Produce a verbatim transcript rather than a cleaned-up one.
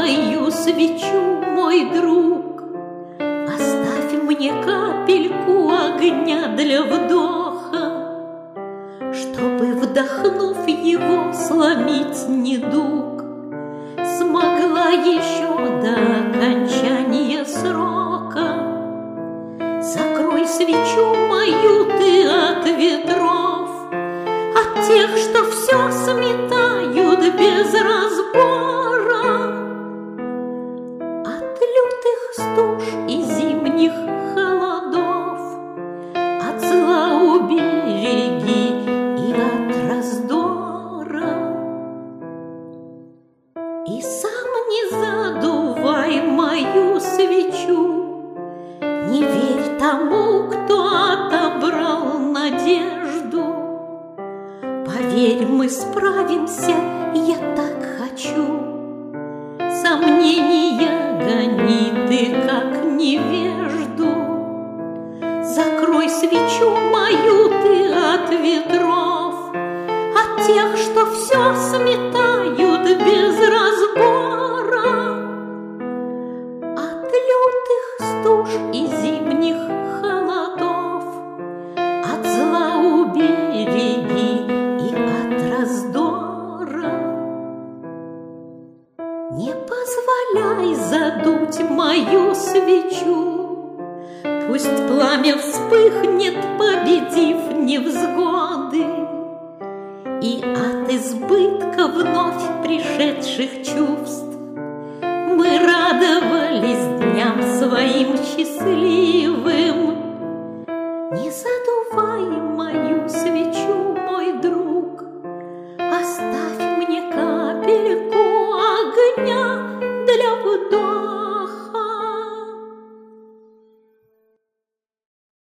мою свечу, мой друг, оставь мне капельку огня для вдоха, чтобы, вдохнув его, сломить недуг. Смогла еще до окончания срока. Закрой свечу мою ты от ветров, от тех, что все сметают без разбора, от лютых стуж и зимних холодов, от зла убереги и от раздора. И сам не задувай мою свечу, не верь тому, кто отобрал надежду. Поверь, мы справимся, я так хочу. Сомнения гони ты, как невежду. Закрой свечу мою ты от ветров, от тех, что все сметают без разбора, от лютых стуж и зимних холодов, от зла убереги и от раздора. Не позволяй задуть мою свечу, пусть пламя вспыхнет, победив невзгоды, и от избытка вновь пришедших чувств мы радовались дням своим счастливым.